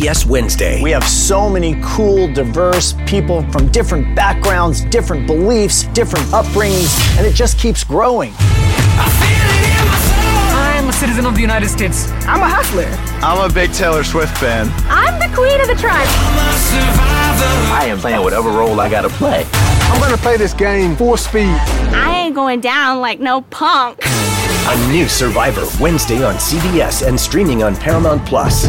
CBS Wednesday. We have so many cool, diverse people from different backgrounds, different beliefs, different upbringings, and it just keeps growing. I'm a citizen of the United States. I'm a hustler. I'm a big Taylor Swift fan. I'm the queen of the tribe. I am playing whatever role I gotta play. I'm gonna play this game full speed. I ain't going down like no punk. A new Survivor Wednesday on CBS and streaming on Paramount Plus.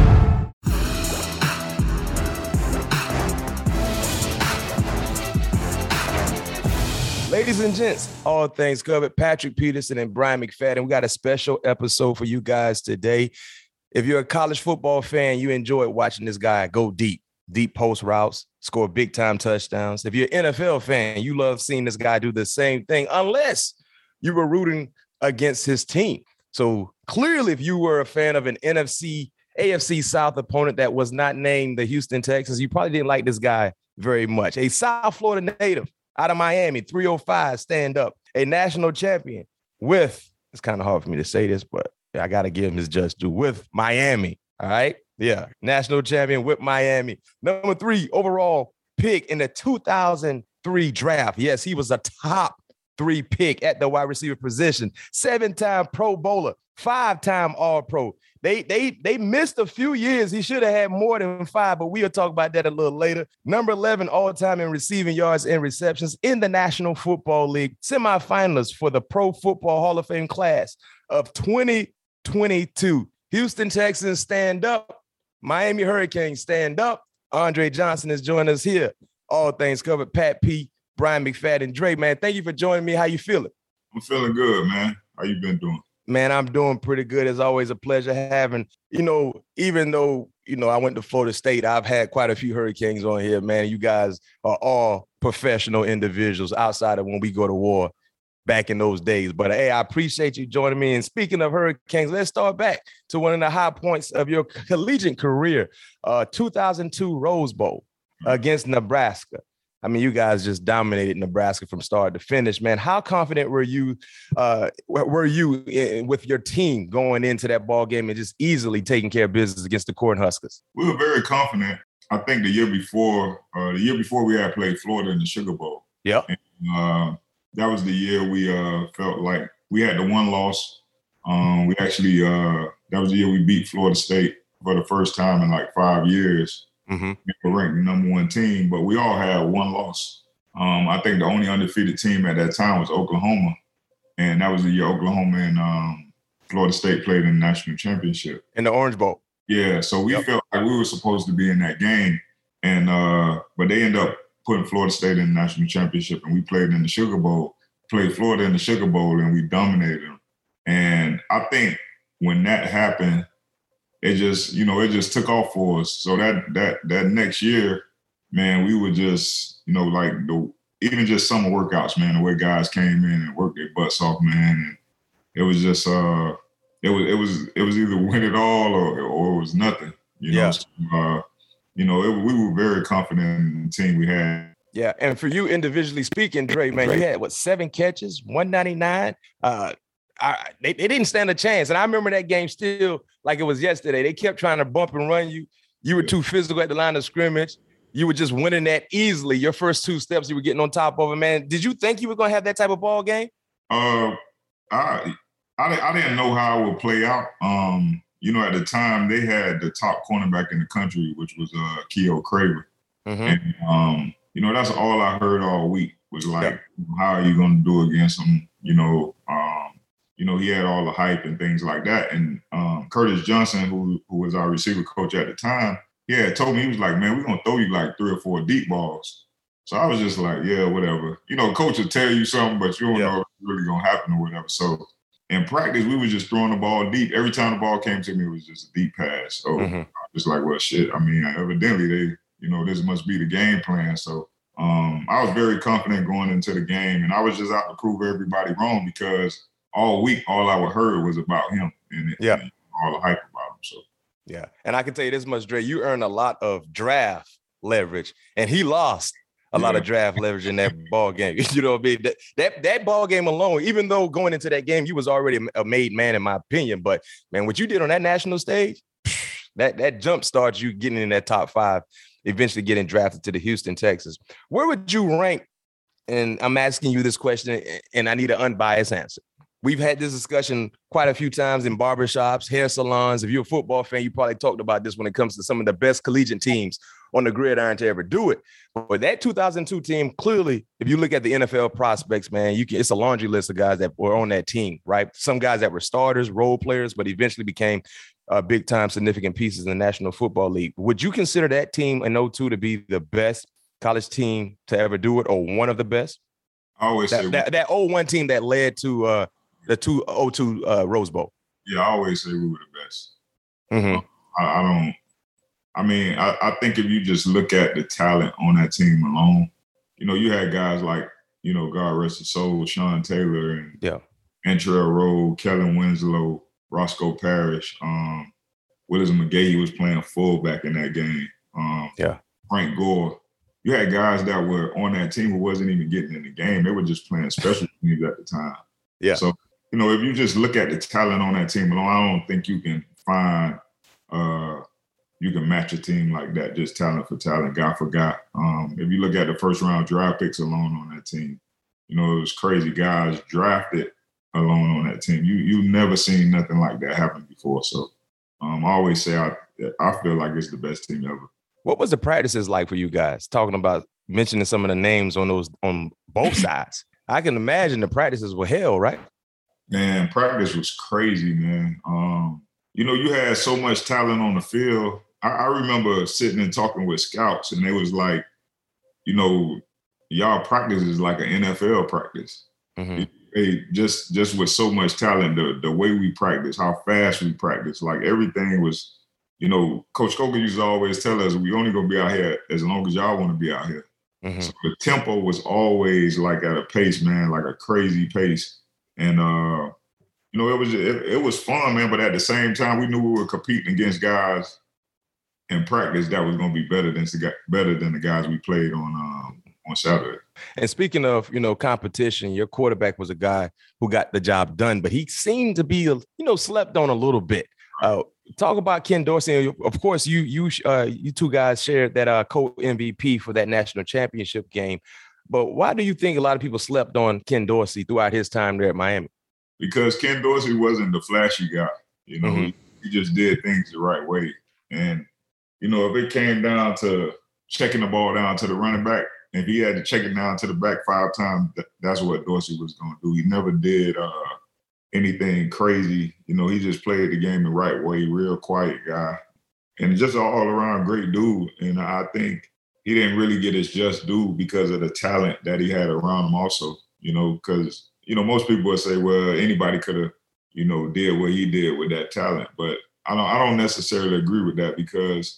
Ladies and gents, all things covered. Patrick Peterson and Brian McFadden. We got a special episode for you guys today. If you're a college football fan, you enjoy watching this guy go deep post routes, score big time touchdowns. If you're an NFL fan, you love seeing this guy do the same thing, unless you were rooting against his team. So clearly, if you were a fan of an AFC South opponent that was not named the Houston Texans, you probably didn't like this guy very much. A South Florida native out of Miami, 305, stand up, a national champion with, it's kind of hard for me to say this, but I got to give him his just due, with Miami, all right? Yeah, national champion with Miami. Number 3 overall pick in the 2003 draft. Yes, he was a top 3 pick at the wide receiver position. 7-time Pro Bowler, 5-time All-Pro. They missed a few years. He should have had more than 5, but we'll talk about that a little later. Number 11 all-time in receiving yards and receptions in the National Football League. Semifinalist for the Pro Football Hall of Fame class of 2022. Houston Texans stand up. Miami Hurricanes stand up. Andre Johnson is joining us here. All things covered. Pat P, Brian McFadden, Dre, man, thank you for joining me. How you feeling? I'm feeling good, man. How you been doing? Man, I'm doing pretty good. It's always a pleasure having, even though, I went to Florida State, I've had quite a few Hurricanes on here, man. You guys are all professional individuals outside of when we go to war back in those days. But, hey, I appreciate you joining me. And speaking of Hurricanes, let's start back to one of the high points of your collegiate career, 2002 Rose Bowl against Nebraska. I mean, you guys just dominated Nebraska from start to finish, man. How confident were you with your team going into that ball game and just easily taking care of business against the Cornhuskers? We were very confident. I think the year before we had played Florida in the Sugar Bowl. Yep. And, that was the year we felt like we had the one loss. That was the year we beat Florida State for the first time in like 5 years. Mm-hmm. We were ranked the number 1 team, but we all had one loss. I think the only undefeated team at that time was Oklahoma, and that was the year Oklahoma and Florida State played in the national championship. In the Orange Bowl. Yeah, so we felt like we were supposed to be in that game, and but they ended up putting Florida State in the national championship, and we played in the Sugar Bowl, played Florida in the Sugar Bowl, and we dominated them. And I think when that happened, it just took off for us. So that next year, man, we were just, even just summer workouts, man, the way guys came in and worked their butts off, man. And it was just, it was either win it all or it was nothing, Yeah. So, we were very confident in the team we had. Yeah. And for you individually speaking, Dre, man, you had 7 catches, 199. They didn't stand a chance. And I remember that game still like it was yesterday. They kept trying to bump and run you. You were too physical at the line of scrimmage. You were just winning that easily. Your first 2 steps, you were getting on top of it, man. Did you think you were going to have that type of ball game? I didn't know how it would play out. At the time, they had the top cornerback in the country, which was Keough Craven. Mm-hmm. And, that's all I heard all week was like, how are you going to do against him? He had all the hype and things like that. And Curtis Johnson, who was our receiver coach at the time, told me, he was like, man, we're going to throw you like 3 or 4 deep balls. So I was just like, yeah, whatever. Coach will tell you something, but you don't know if it's really going to happen or whatever. So in practice, we were just throwing the ball deep. Every time the ball came to me, it was just a deep pass. So I was just like, well, shit. I mean, evidently this must be the game plan. So I was very confident going into the game, and I was just out to prove everybody wrong because all week, all I heard was about him and all the hype about him. So, yeah. And I can tell you this much, Dre, you earned a lot of draft leverage, and he lost a lot of draft leverage in that ball game. You know what I mean? That ball game alone, even though going into that game, you was already a made man, in my opinion. But, man, what you did on that national stage, That jump starts you getting in that top 5, eventually getting drafted to the Houston Texans. Where would you rank? And I'm asking you this question, and I need an unbiased answer. We've had this discussion quite a few times in barbershops, hair salons. If you're a football fan, you probably talked about this when it comes to some of the best collegiate teams on the gridiron to ever do it. But that 2002 team, clearly, if you look at the NFL prospects, man, it's a laundry list of guys that were on that team, right? Some guys that were starters, role players, but eventually became big-time significant pieces in the National Football League. Would you consider that team in 02 to be the best college team to ever do it, or one of the best? I always say that 01 team that led to the 2002 Rose Bowl. Yeah, I always say we were the best. Mm-hmm. I think if you just look at the talent on that team alone, you had guys like, God rest his soul, Sean Taylor and Antrell Rowe, Kellen Winslow, Roscoe Parrish, Willis McGahee was playing fullback in that game. Frank Gore. You had guys that were on that team who wasn't even getting in the game. They were just playing special teams at the time. Yeah. So, if you just look at the talent on that team alone, I don't think you can find you can match a team like that, just talent for talent, guy for guy. If you look at the first round draft picks alone on that team, it was crazy guys drafted alone on that team. You've never seen nothing like that happen before. So I always say I feel like it's the best team ever. What was the practices like for you guys? Talking about mentioning some of the names on both sides. I can imagine the practices were hell, right? Man, practice was crazy, man. You had so much talent on the field. I remember sitting and talking with scouts, and they was like, y'all practice is like an NFL practice. Mm-hmm. Just with so much talent, the way we practice, how fast we practice, like everything was, Coach Coker used to always tell us, we only gonna be out here as long as y'all want to be out here. Mm-hmm. So the tempo was always like at a pace, man, like a crazy pace. And it was fun, man. But at the same time, we knew we were competing against guys in practice that was going to be better than the guys we played on Saturday. And speaking of, competition, your quarterback was a guy who got the job done, but he seemed to be, slept on a little bit. Talk about Ken Dorsey. Of course, you two guys shared that co-MVP for that national championship game. But why do you think a lot of people slept on Ken Dorsey throughout his time there at Miami? Because Ken Dorsey wasn't the flashy guy. Mm-hmm. He just did things the right way. And, if it came down to checking the ball down to the running back, if he had to check it down to the back 5 times, that's what Dorsey was going to do. He never did anything crazy. He just played the game the right way, real quiet guy. And just an all-around great dude. And I think he didn't really get his just due because of the talent that he had around him also, because, most people would say, well, anybody could have, did what he did with that talent. But I don't necessarily agree with that because,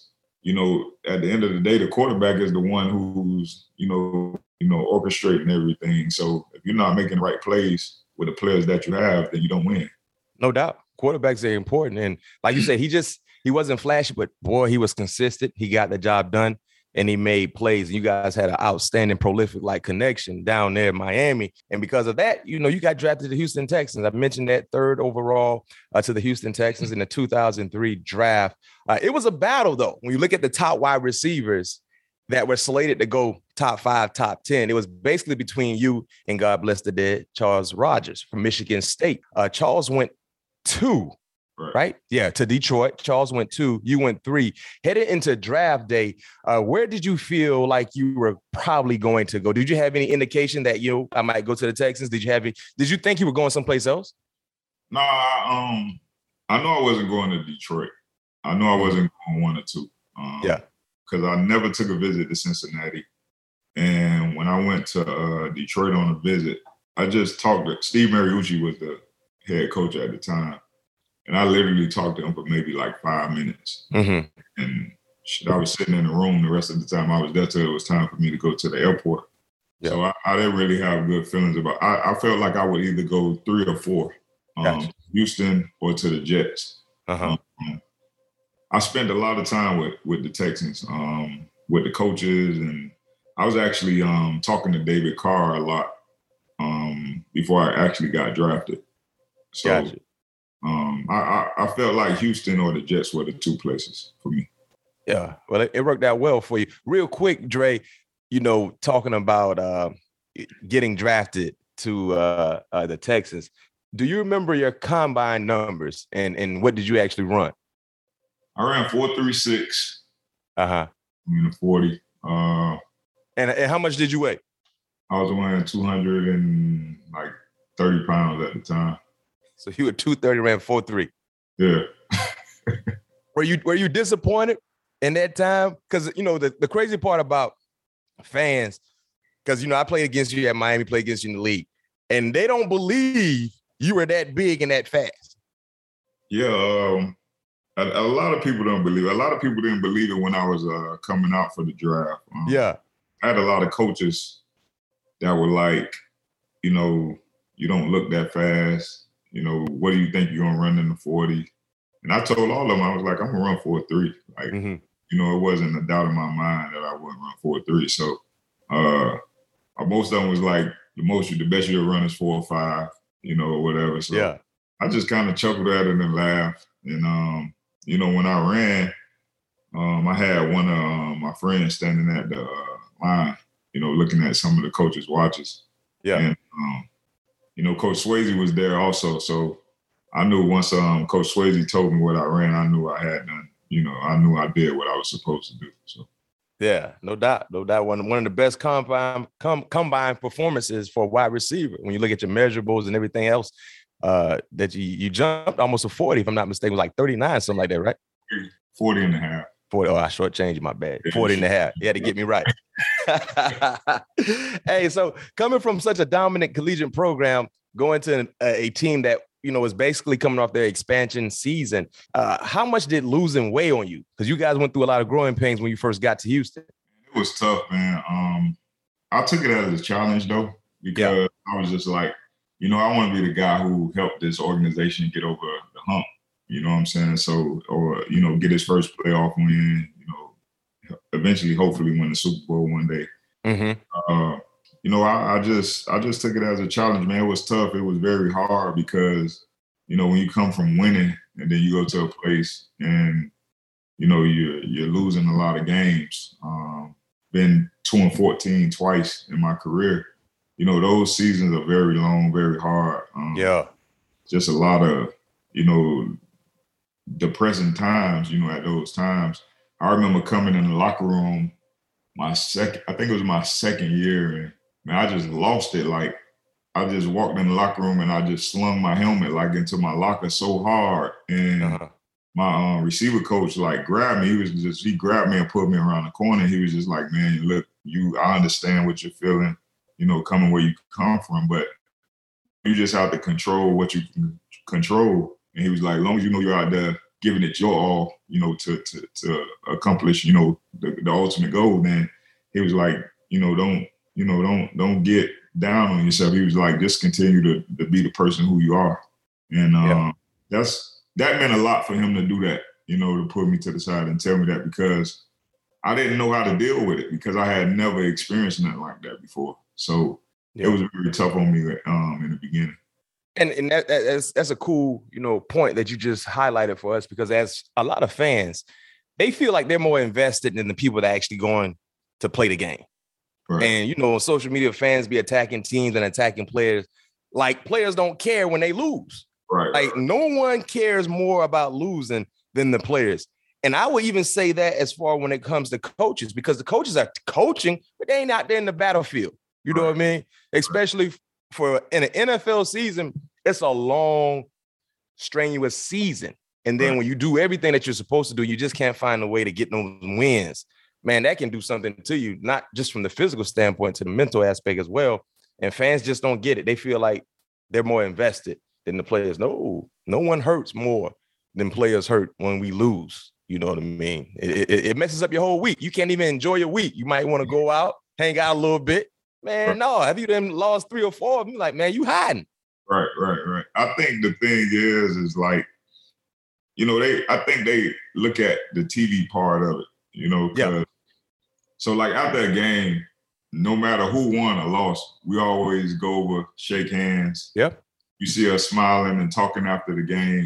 at the end of the day, the quarterback is the one who's, orchestrating everything. So if you're not making the right plays with the players that you have, then you don't win. No doubt. Quarterbacks are important. And like you said, he wasn't flashy, but boy, he was consistent. He got the job done. And he made plays. You guys had an outstanding, prolific connection down there in Miami. And because of that, you got drafted to the Houston Texans. I mentioned that 3rd overall to the Houston Texans in the 2003 draft. It was a battle, though. When you look at the top wide receivers that were slated to go top 5, top 10, it was basically between you and, God bless the dead, Charles Rogers from Michigan State. Charles went 2. Right? Yeah, to Detroit. Charles went 2. You went 3. Headed into draft day, where did you feel like you were probably going to go? Did you have any indication that I might go to the Texans? Did you think you were going someplace else? No, I know I wasn't going to Detroit. I know I wasn't going 1 or 2. Because I never took a visit to Cincinnati. And when I went to Detroit on a visit, I just talked to Steve Mariucci was the head coach at the time. And I literally talked to him for maybe 5 minutes. Mm-hmm. And I was sitting in the room the rest of the time I was there till it was time for me to go to the airport. Yeah. So I didn't really have good feelings about it. I felt like I would either go 3 or 4, gotcha. Houston or to the Jets. Uh-huh. I spent a lot of time with the Texans, with the coaches. And I was actually talking to David Carr a lot before I actually got drafted. So, gotcha. I felt like Houston or the Jets were the two places for me. Yeah, well, it worked out well for you. Real quick, Dre, talking about getting drafted to the Texans. Do you remember your combine numbers and what did you actually run? I ran 4.36. Uh-huh. In the 40. And how much did you weigh? I was weighing 230 pounds at the time. So you were 230, ran 4.3. Yeah. Were you disappointed in that time? Because the crazy part about fans, because I played against you at Miami, played against you in the league, and they don't believe you were that big and that fast. Yeah, a lot of people don't believe it. A lot of people didn't believe it when I was coming out for the draft. Yeah. I had a lot of coaches that were like, you don't look that fast. What do you think you're going to run in the 40? And I told all of them, I was like, I'm going to run 4.3. Like, it wasn't a doubt in my mind that I wouldn't run 4.3. So most of them was like, the best you'll run is 4 or 5, or whatever. So yeah. I just kind of chuckled at it and laughed. And, when I ran, I had one of my friends standing at the line, looking at some of the coaches' watches. Yeah. And, Coach Swayze was there also. So I knew once Coach Swayze told me what I ran, I knew I had done. I knew I did what I was supposed to do. So. Yeah, no doubt. One of the best combine performances for a wide receiver. When you look at your measurables and everything else, that you jumped almost a 40, if I'm not mistaken, it was like 39, something like that, right? 40 and a half. 40. Oh, I shortchanged my bad. 40 and a half. You had to get me right. Hey, so coming from such a dominant collegiate program, going to a team that, is basically coming off their expansion season, how much did losing weigh on you? Because you guys went through a lot of growing pains when you first got to Houston. It was tough, man. I took it as a challenge, though, because I was just like, I want to be the guy who helped this organization get over the hump. You know what I'm saying? So, or, get his first playoff win, eventually, hopefully win the Super Bowl one day. Mm-hmm. I just took it as a challenge, man. It was tough. It was very hard because, when you come from winning and then you go to a place and, you're losing a lot of games. Been 2-14 twice in my career. Those seasons are very long, very hard. Just a lot of, depressing times, at those times. I remember coming in the locker room I think it was my second year, and man, I just lost it. Like, I just walked in the locker room and I just slung my helmet like into my locker so hard. And my receiver coach grabbed me. He grabbed me and put me around the corner. He was just like, man, look, I understand what you're feeling, coming where you come from, but you just have to control what you can control. And he was like, as long as you're out there giving it your all, to accomplish, the ultimate goal, then he was like, don't get down on yourself. He was like, just continue to be the person who you are. And that meant a lot for him to do that, to put me to the side and tell me that, because I didn't know how to deal with it because I had never experienced nothing like that before. So it was very tough on me in the beginning. And that's a cool, point that you just highlighted for us, because as a lot of fans, they feel like they're more invested than the people that are actually going to play the game. Right. And, on social media, fans be attacking teams and attacking players. Like, players don't care when they lose. Right. Like, no one cares more about losing than the players. And I would even say that as far when it comes to coaches, because the coaches are coaching, but they ain't out there in the battlefield. You know what I mean? Especially for in an NFL season, it's a long, strenuous season. And then when you do everything that you're supposed to do, you just can't find a way to get those wins. Man, that can do something to you, not just from the physical standpoint, to the mental aspect as well. And fans just don't get it. They feel like they're more invested than the players. No one hurts more than players hurt when we lose. You know what I mean? It messes up your whole week. You can't even enjoy your week. You might want to go out, hang out a little bit. Man, no, have you then lost 3 or 4 of them? Like, man, you hiding. Right. I think the thing is like, I think they look at the TV part of it, So like after a game, no matter who won or lost, we always go over, shake hands. Yep. You see us smiling and talking after the game.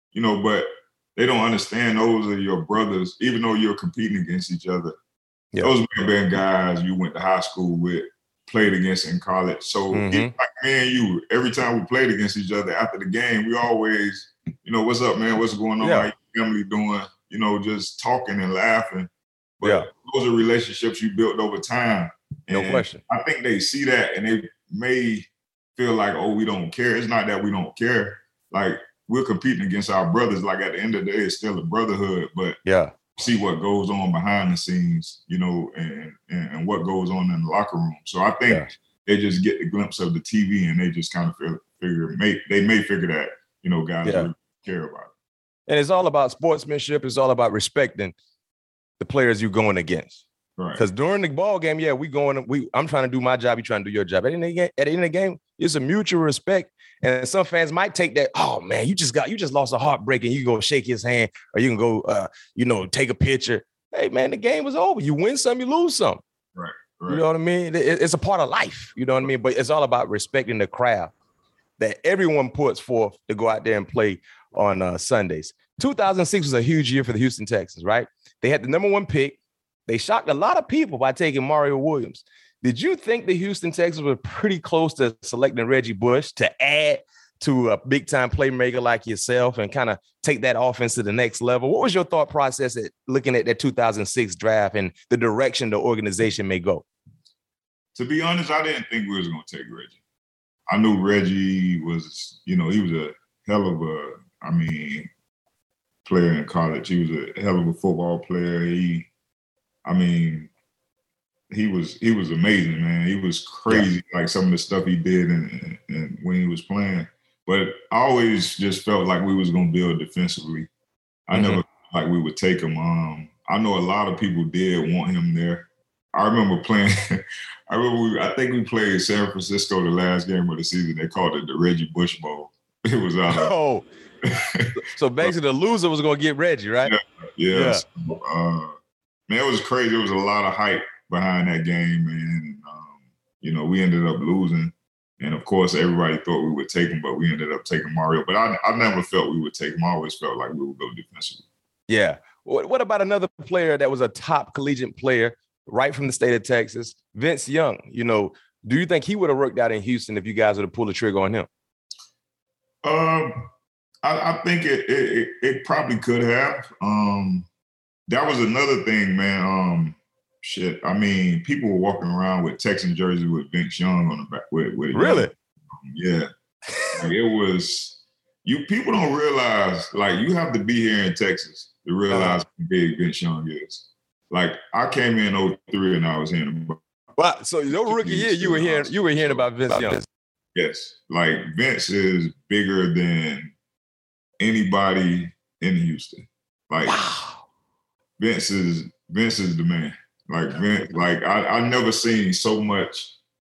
you know, but they don't understand those are your brothers, even though you're competing against each other. Yeah. Those may have been guys you went to high school with, played against in college. So like me and you, every time we played against each other after the game, we always, you know, what's up, man? What's going on? How your family doing? You know, just talking and laughing. But those are relationships you built over time. No question. I think they see that and they may feel like, oh, we don't care. It's not that we don't care. Like, we're competing against our brothers. Like, at the end of the day, it's still a brotherhood. But see what goes on behind the scenes, you know, and what goes on in the locker room. So I think they just get the glimpse of the TV and they just kind of they may figure that, you know, guys really care about it. And it's all about sportsmanship. It's all about respecting the players you're going against. Right. Because during the ball game, I'm trying to do my job, you're trying to do your job. At the end of the game, it's a mutual respect. And some fans might take that, oh man, you just lost a heartbreak, and you go shake his hand, or you can go, take a picture. Hey man, the game was over. You win some, you lose some. Right. You know what I mean? It's a part of life. You know what I mean? But it's all about respecting the crowd that everyone puts forth to go out there and play on Sundays. 2006 was a huge year for the Houston Texans, right? They had the number 1 pick. They shocked a lot of people by taking Mario Williams. Did you think the Houston Texans were pretty close to selecting Reggie Bush to add to a big-time playmaker like yourself and kind of take that offense to the next level? What was your thought process at looking at that 2006 draft and the direction the organization may go? To be honest, I didn't think we was going to take Reggie. I knew Reggie was, you know, he was a hell of a, player in college. He was a hell of a football player. He was amazing, man. He was crazy, like some of the stuff he did and when he was playing. But I always just felt like we was going to build defensively. I never felt like we would take him. I know a lot of people did want him there. I remember playing. I think we played San Francisco the last game of the season. They called it the Reggie Bush Bowl. It was out of. Oh, so basically the loser was going to get Reggie, right? Yeah. So, man, it was crazy. There was a lot of hype behind that game, and you know, we ended up losing. And of course, everybody thought we would take him, but we ended up taking Mario. But I never felt we would take him. I always felt like we would go defensively. Yeah. What about another player that was a top collegiate player right from the state of Texas, Vince Young? You know, do you think he would have worked out in Houston if you guys would have pulled the trigger on him? I think it probably could have. That was another thing, man. People were walking around with Texan jersey with Vince Young on the back. With really? Yeah. Like, it was. People don't realize, like, you have to be here in Texas to realize how big Vince Young is. Like, I came in 2003 and I was hearing about. Wow. So your rookie year, you were hearing about Vince Young. Yes. Like, Vince is bigger than anybody in Houston. Like, wow. Vince is the man. Like, Vince, like I never seen so much.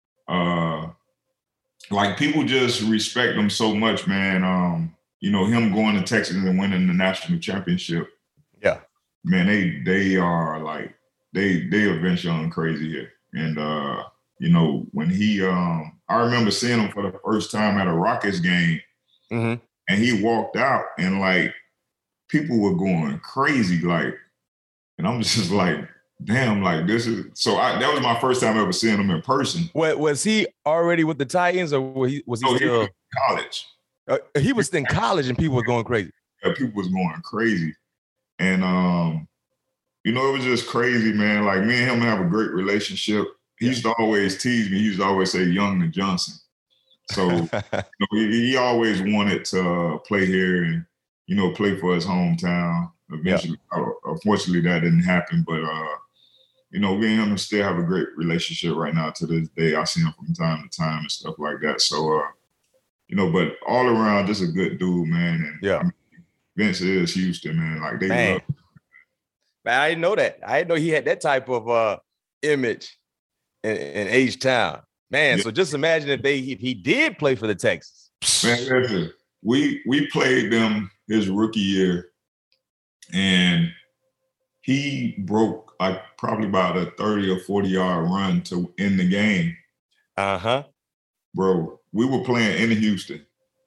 Like, people just respect him so much, man. You know, him going to Texas and winning the national championship. Yeah, man, they are like they are Vince Young crazy here. And you know, when he I remember seeing him for the first time at a Rockets game, and he walked out and like people were going crazy, like, and I'm just like, damn, like this is that was my first time ever seeing him in person. Was he already with the Titans, or was he still in college? He was in college and people were going crazy. Yeah, people was going crazy. And you know, it was just crazy, man. Like, me and him have a great relationship. He used to always tease me. He used to always say Young to Johnson. So you know, he always wanted to play here and, you know, play for his hometown. Eventually, unfortunately, that didn't happen. But you know, me and him still have a great relationship right now to this day. I see him from time to time and stuff like that. So you know, but all around, just a good dude, man. And I mean, Vince is Houston, man. Like, they love him. Man, I didn't know that. I didn't know he had that type of image in H-Town. Man, so just imagine if he did play for the Texans. Man, listen, we played them his rookie year, and he broke like probably about a 30 or 40-yard run to end the game. Uh-huh. Bro, we were playing in Houston. Yeah.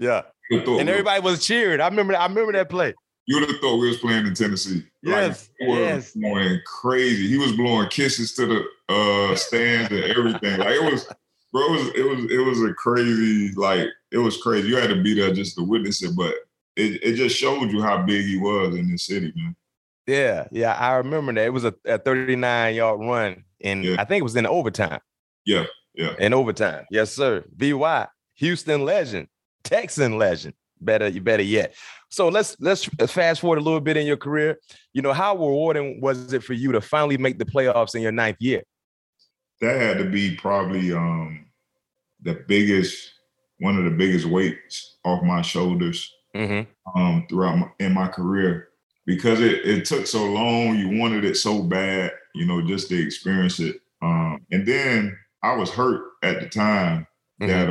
And everybody was cheering. I remember that play. You would have thought we was playing in Tennessee. Yes, was going crazy. He was blowing kisses to the stands and everything. Like it was, bro. It was a crazy. Like it was crazy. You had to be there just to witness it, but it just showed you how big he was in this city, man. Yeah, I remember that. It was a 39-yard run, and I think it was in overtime. Yeah. In overtime, yes, sir. VY, Houston legend, Texan legend. Better yet. So let's fast forward a little bit in your career. You know, how rewarding was it for you to finally make the playoffs in your 9th year? That had to be probably one of the biggest weights off my shoulders throughout in my career, because it took so long. You wanted it so bad, you know, just to experience it. And then I was hurt at the time that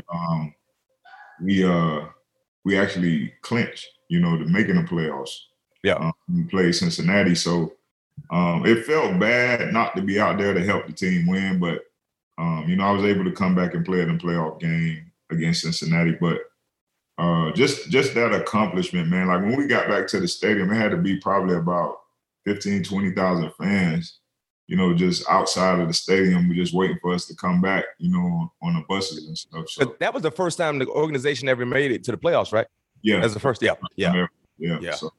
we actually clinched, you know, to making the playoffs. Yeah. We played Cincinnati. So it felt bad not to be out there to help the team win, but, you know, I was able to come back and play in the playoff game against Cincinnati. But just that accomplishment, man, like when we got back to the stadium, it had to be probably about 15, 20,000 fans, you know, just outside of the stadium, just waiting for us to come back, you know, on the buses and stuff. So that was the first time the organization ever made it to the playoffs, right? Yeah. That's the first. Yeah. So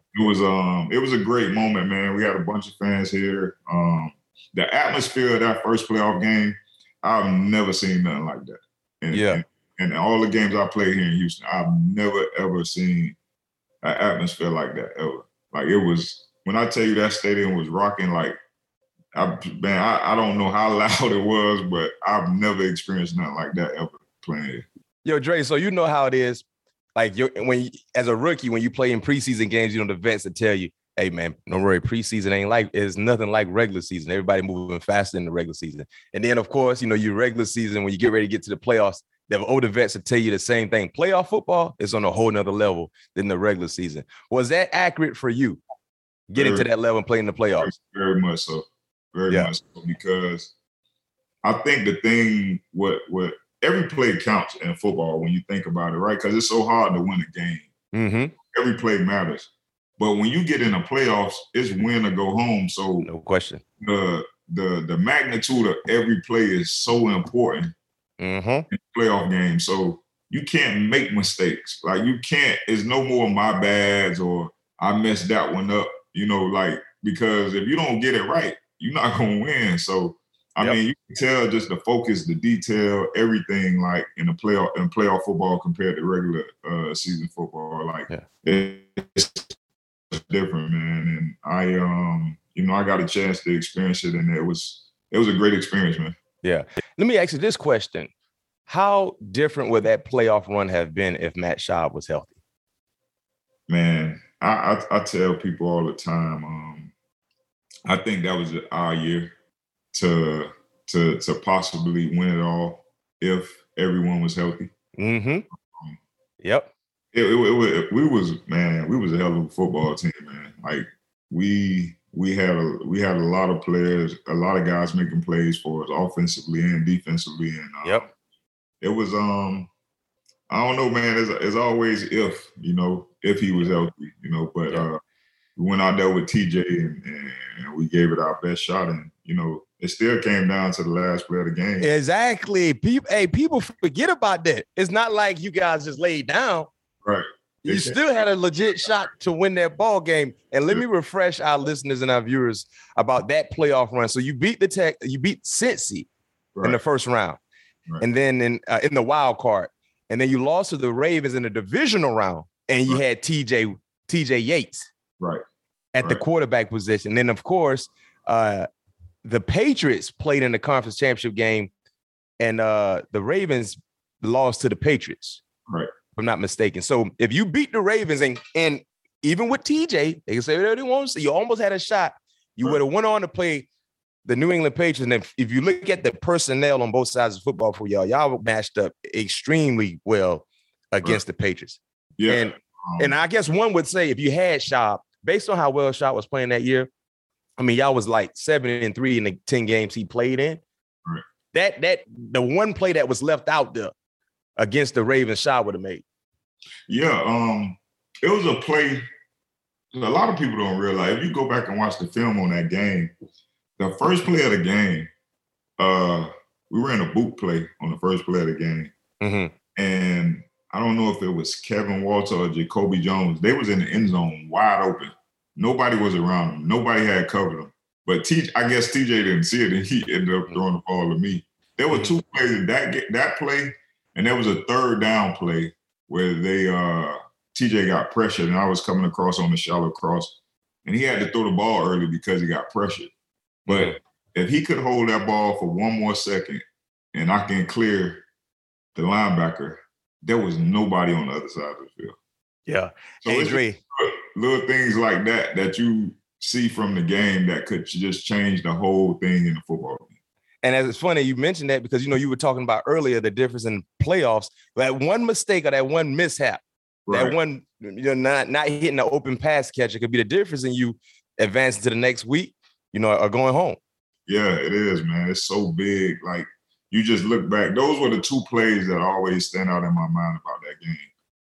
it was a great moment, man. We had a bunch of fans here. The atmosphere of that first playoff game, I've never seen nothing like that. And all the games I played here in Houston, I've never, ever seen an atmosphere like that ever. Like it was, when I tell you that stadium was rocking, like, I don't know how loud it was, but I've never experienced nothing like that ever playing. Yo, Dre, so you know how it is. Like as a rookie, when you play in preseason games, you know, the vets will tell you, hey, man, don't worry, preseason it's nothing like regular season. Everybody moving faster in the regular season. And then, of course, you know, your regular season, when you get ready to get to the playoffs, the older vets will tell you the same thing. Playoff football is on a whole nother level than the regular season. Was that accurate for you, getting to that level and playing the playoffs? Very much so. Very much so, because I think the thing, what every play counts in football when you think about it, right? Because it's so hard to win a game. Every play matters. But when you get in the playoffs, it's win or go home. So no question. The magnitude of every play is so important in the playoff game. So you can't make mistakes. Like you can't, it's no more my bads or I messed that one up, you know, like, because if you don't get it right, you're not going to win. So, I mean, you can tell just the focus, the detail, everything, like in playoff football compared to regular season football. Like, it's different, man. And I got a chance to experience it, and it was a great experience, man. Yeah. Let me ask you this question. How different would that playoff run have been if Matt Schaub was healthy? Man, I tell people all the time, I think that was our year to possibly win it all if everyone was healthy. Yep. We was a hell of a football team, man. Like we had a lot of players, a lot of guys making plays for us offensively and defensively, and it was I don't know, man. It's always if he was healthy, you know, but. We went out there with TJ and we gave it our best shot, and you know it still came down to the last play of the game. Exactly. People forget about that. It's not like you guys just laid down. Right. You still had a legit shot to win that ball game. And let me refresh our listeners and our viewers about that playoff run. So you beat Cincy in the first round, and then in the wild card, and then you lost to the Ravens in the divisional round, and you had TJ Yates. Right. At the quarterback position. And then, of course, the Patriots played in the conference championship game, and the Ravens lost to the Patriots. Right. If I'm not mistaken. So if you beat the Ravens and even with TJ, they can say whatever they want. So you almost had a shot. You would have went on to play the New England Patriots. And if you look at the personnel on both sides of football for y'all matched up extremely well against the Patriots. Yeah. And I guess one would say if you had Schaub, based on how well Schaub was playing that year, I mean, y'all was like 7-3 in the 10 games he played in. Right. That the one play that was left out there against the Ravens, Schaub would have made. Yeah, it was a play. A lot of people don't realize, if you go back and watch the film on that game, the first play of the game, we ran a boot play on the first play of the game. Mm-hmm. And I don't know if it was Kevin Walter or Jacoby Jones. They was in the end zone wide open. Nobody was around them. Nobody had covered them. But I guess TJ didn't see it, and he ended up throwing the ball to me. There were two plays in that play, and there was a third down play where TJ got pressured, and I was coming across on the shallow cross, and he had to throw the ball early because he got pressured. But if he could hold that ball for one more second and I can clear the linebacker, there was nobody on the other side of the field. Yeah. So it's little things like that you see from the game that could just change the whole thing in the football game. And it's funny you mentioned that because, you were talking about earlier the difference in playoffs. That one mistake or that one mishap, right. That one not hitting the open pass catcher could be the difference in you advancing to the next week, or going home. Yeah, it is, man. It's so big. Like, you just look back. Those were the two plays that always stand out in my mind about that game.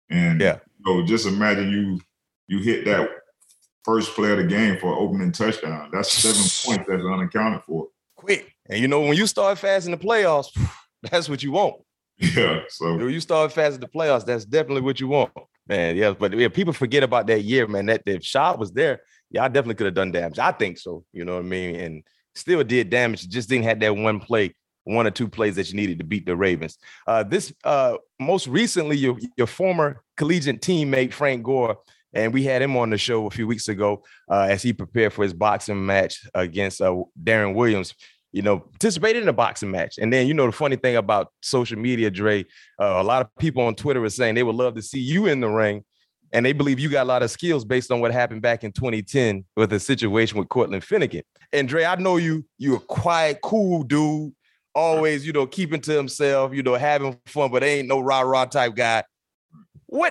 And just imagine you hit that first play of the game for an opening touchdown. That's 7 points that's unaccounted for. Quick. And when you start fast in the playoffs, that's what you want. Yeah. So when you start fast in the playoffs, that's definitely what you want, man. Yeah. But people forget about that year, man. That if Schaub was there, I definitely could have done damage. I think so. You know what I mean? And still did damage. Just didn't have that one or two plays that you needed to beat the Ravens. This most recently, your former collegiate teammate, Frank Gore, and we had him on the show a few weeks ago as he prepared for his boxing match against Darren Williams. Participated in a boxing match. And then, the funny thing about social media, Dre, a lot of people on Twitter are saying they would love to see you in the ring. And they believe you got a lot of skills based on what happened back in 2010 with a situation with Cortland Finnegan. And Dre, I know you're a quiet, cool dude, always, keeping to himself, having fun, but ain't no rah-rah type guy. What,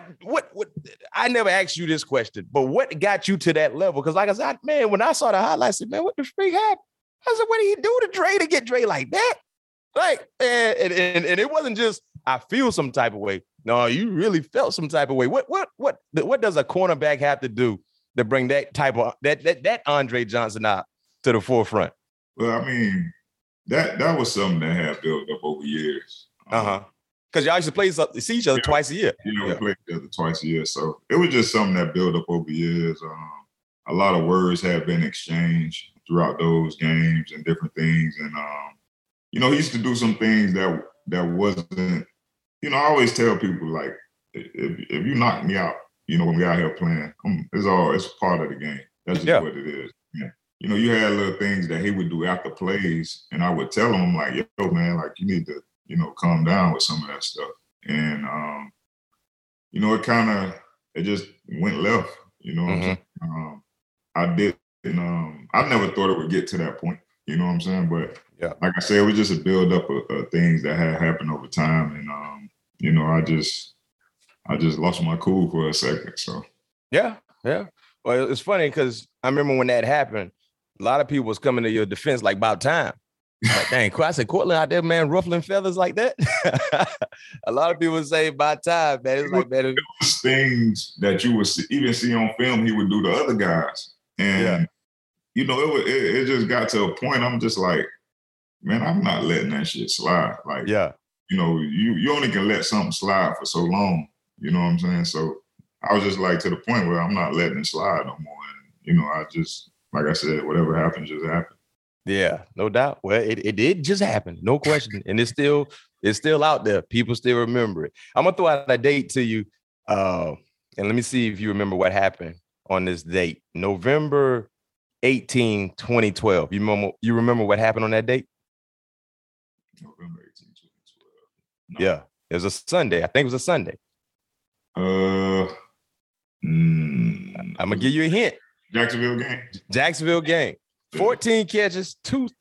I never asked you this question, but what got you to that level? Because like I said, man, when I saw the highlights, I said, man, what the freak happened? I said, what did he do to Dre to get Dre like that? Like, and it wasn't just, I feel some type of way. No, you really felt some type of way. What does a cornerback have to do to bring that type of, that Andre Johnson out to the forefront? Well, I mean, that was something that had built up over years. Because y'all used to see each other twice a year. We played each other twice a year. So it was just something that built up over years. A lot of words had been exchanged throughout those games and different things. And, he used to do some things that wasn't, I always tell people, like, if you knock me out, when we out here playing, it's part of the game. That's just what it is. Yeah. You had little things that he would do after plays, and I would tell him, like, yo, man, like, you need to, calm down with some of that stuff. And, it just went left, I did. And I never thought it would get to that point, you know what I'm saying? But like I said, it was just a buildup of things that had happened over time. And, I just lost my cool for a second. So, yeah. Well, it's funny because I remember when that happened, a lot of people was coming to your defense like about time. Like, dang, I said, Cortland out there, man, ruffling feathers like that. A lot of people say by time, man. It's like that. It was things that you would even see on film he would do to other guys. And, it just got to a point I'm just like, man, I'm not letting that shit slide. Like, you only can let something slide for so long. You know what I'm saying? So I was just like to the point where I'm not letting it slide no more. And, I just, like I said, whatever happened, just happened. Yeah, no doubt. Well, it did just happen. No question. And it's still out there. People still remember it. I'm going to throw out a date to you. And let me see if you remember what happened on this date. November 18, 2012. You remember what happened on that date? November 18, 2012. No. Yeah, it was a Sunday. I think it was a Sunday. I'm going to give you a hint. Jacksonville game. 14 catches,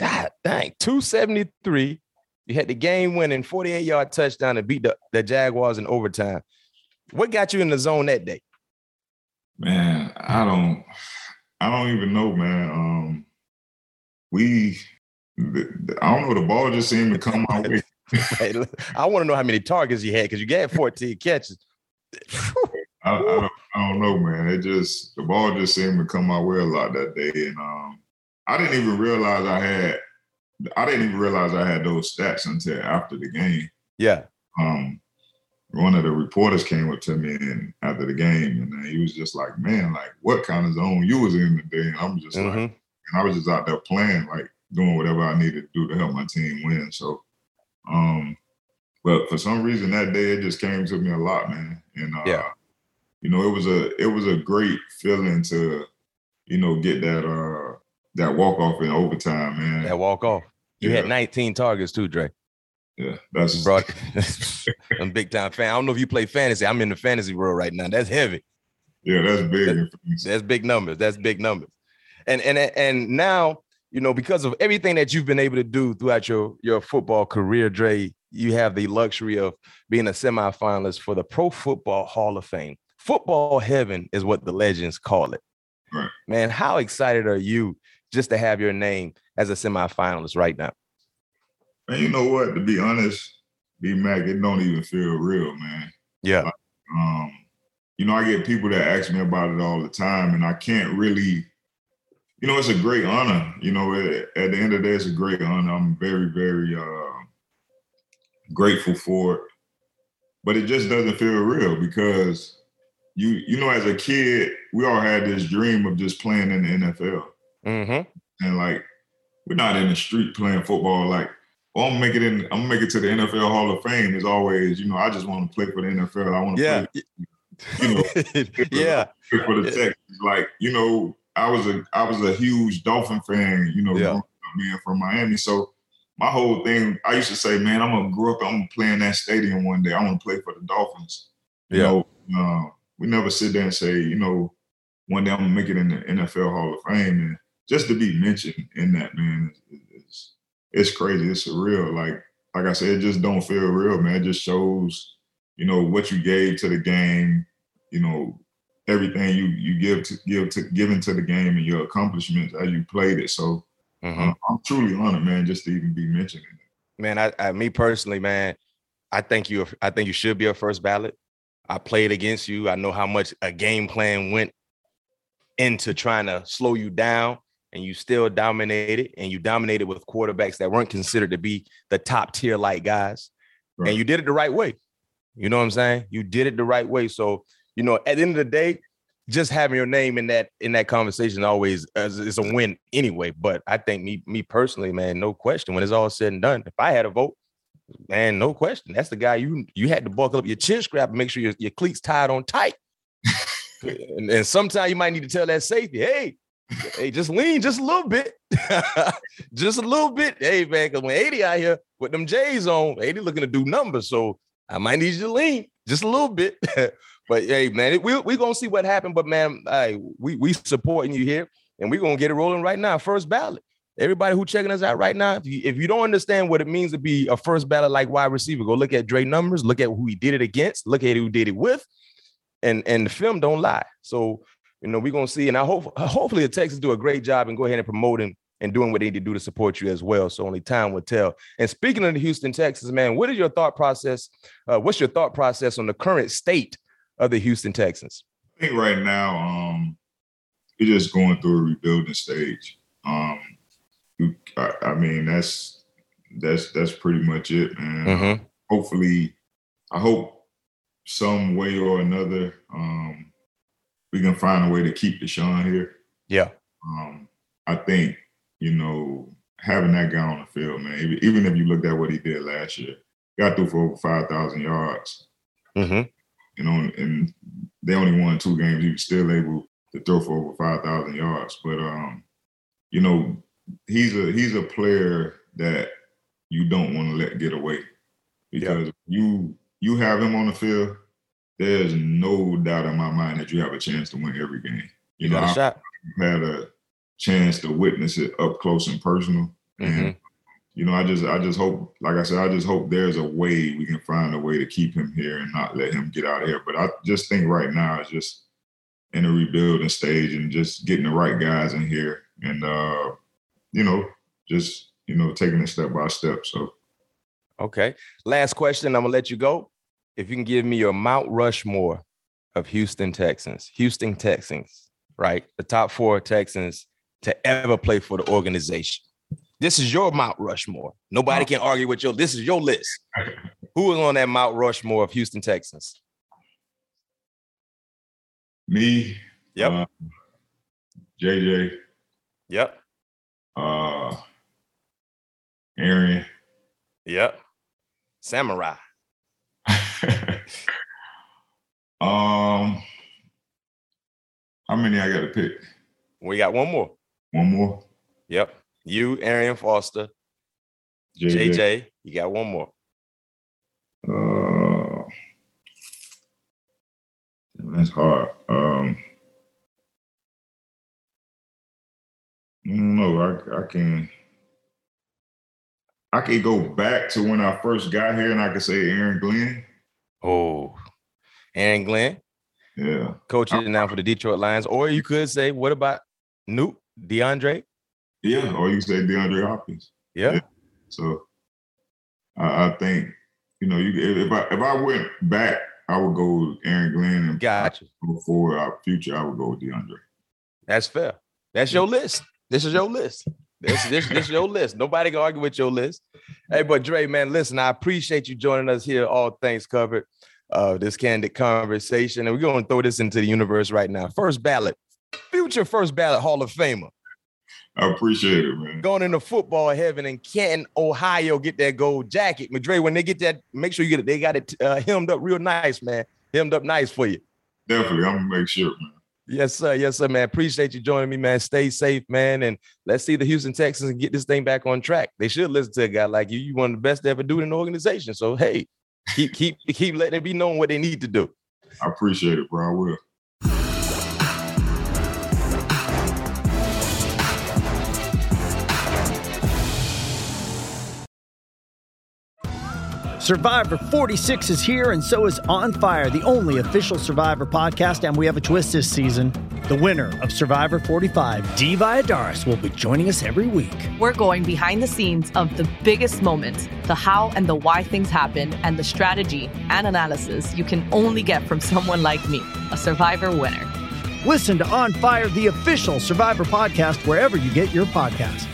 273. You had the game-winning 48-yard touchdown to beat the Jaguars in overtime. What got you in the zone that day? Man, I don't even know, man. I don't know. The ball just seemed to come my way. I want to know how many targets you had because you got 14 catches. I don't know, man. The ball just seemed to come my way a lot that day, and I didn't even realize I had those stats until after the game. Yeah. One of the reporters came up to me and after the game, and he was just like, "Man, like what kind of zone you was in today?" And I'm just like, and I was just out there playing, like doing whatever I needed to do to help my team win. So, but for some reason that day it just came to me a lot, man. And you know, it was a great feeling to, you know, get that walk off in overtime, man. That walk off. You had 19 targets too, Dre. Yeah, that's brought. I'm a big time fan. I don't know if you play fantasy. I'm in the fantasy world right now. That's heavy. Yeah, that's big. That's big numbers. That's big numbers. And now, you know, because of everything that you've been able to do throughout your football career, Dre, you have the luxury of being a semifinalist for the Pro Football Hall of Fame. Football heaven is what the legends call it. Right. Man, how excited are you just to have your name as a semifinalist right now? Man, you know what? To be honest, B-Mac, it don't even feel real, man. Yeah. Like, you know, I get people that ask me about it all the time, and I can't really, you know, it's a great honor. You know, at the end of the day, it's a great honor. I'm very, very grateful for it. But it just doesn't feel real because, you know, as a kid, we all had this dream of just playing in the NFL. Mm-hmm. And, like, we're not in the street playing football like, well, I'm gonna make it to the NFL Hall of Fame. Is always, you know, I just want to play for the NFL. I want to play, you know, play for the Texans. Like, you know, I was a huge Dolphin fan, you know, growing up being from Miami. So my whole thing, I used to say, man, I'm gonna play in that stadium one day. I want to play for the Dolphins. You know, we never sit there and say, you know, one day I'm gonna make it in the NFL Hall of Fame, and just to be mentioned in that, man, it's crazy. It's surreal. Like I said, it just don't feel real, man. It just shows, you know, what you gave to the game, you know, everything you give into the game and your accomplishments as you played it. So I'm truly honored, man, just to even be mentioned. Man, me personally, man, I think you should be a first ballot. I played against you. I know how much a game plan went into trying to slow you down. And you still dominated, and you dominated with quarterbacks that weren't considered to be the top tier like guys. Right. And you did it the right way. You know what I'm saying? You did it the right way. So, you know, at the end of the day, just having your name in that conversation always is a win anyway. But I think me personally, man, no question. When it's all said and done, if I had a vote, man, no question. That's the guy you had to buckle up your chin strap and make sure your cleats tied on tight. and sometimes you might need to tell that safety, hey, just lean just a little bit. Just a little bit. Hey, man, because when 80 out here with them J's on, 80 looking to do numbers. So I might need you to lean just a little bit. But, hey, man, we're going to see what happens. But, man, we supporting you here, and we're going to get it rolling right now. First ballot. Everybody who checking us out right now, if you don't understand what it means to be a first ballot like wide receiver, go look at Dre numbers, look at who he did it against, look at who did it with, and the film don't lie. So, you know, we're going to see, and hopefully the Texans do a great job and go ahead and promoting and doing what they need to do to support you as well. So only time will tell. And speaking of the Houston Texans, man, what is your thought process? What's your thought process on the current state of the Houston Texans? I think right now, you're just going through a rebuilding stage. I mean, that's pretty much it, man. Mm-hmm. Hopefully, I hope some way or another, we can find a way to keep Deshaun here. Yeah. I think, you know, having that guy on the field, man, even if you looked at what he did last year, got through for over 5,000 yards. Mm-hmm. You know, and they only won 2 games. He was still able to throw for over 5,000 yards. But, you know, he's a player that you don't want to let get away because you have him on the field, there's no doubt in my mind that you have a chance to win every game. You know, I've had a chance to witness it up close and personal. Mm-hmm. And, you know, I just hope, like I said, I just hope there's a way we can find a way to keep him here and not let him get out of here. But I just think right now it's just in a rebuilding stage and just getting the right guys in here and, you know, just, you know, taking it step by step. So. Okay. Last question. I'm going to let you go. if you can give me your Mount Rushmore of Houston Texans, right? The top 4 Texans to ever play for the organization. This is your Mount Rushmore. Nobody can argue with this is your list. Who is on that Mount Rushmore of Houston Texans? Me. Yep. JJ. Yep. Arian. Yep. Samurai. How many I got to pick? We got one more. One more? Yep. You, Arian Foster, JJ. You got one more. That's hard. No, I can go back to when I first got here and I could say Aaron Glenn. Oh, Aaron Glenn. Yeah. Coaching now for the Detroit Lions. Or you could say, what about Newt, DeAndre? Yeah, or you say DeAndre Hopkins. Yeah. So I think, if I went back, I would go with Aaron Glenn. And gotcha. For our future, I would go with DeAndre. That's fair. That's your list. This is your list. This is your list. Nobody can argue with your list. Hey, but Dre, man, listen, I appreciate you joining us here. All things covered. This candid conversation. And we're going to throw this into the universe right now. Future first ballot Hall of Famer. I appreciate it, man. Going into football heaven in Canton, Ohio, get that gold jacket. Dre, when they get that, make sure you get it. They got it hemmed up real nice, man. Hemmed up nice for you. Definitely. I'm going to make sure, man. Yes, sir. Yes, sir, man. Appreciate you joining me, man. Stay safe, man. And let's see the Houston Texans and get this thing back on track. They should listen to a guy like you. You're one of the best to ever do it in the organization. So, hey, keep letting it be known what they need to do. I appreciate it, bro. I will. Survivor 46 is here, and so is On Fire, the only official Survivor podcast, and we have a twist this season. The winner of Survivor 45, Dee Valladares, will be joining us every week. We're going behind the scenes of the biggest moments, the how and the why things happen, and the strategy and analysis you can only get from someone like me, a Survivor winner. Listen to On Fire, the official Survivor podcast, wherever you get your podcasts.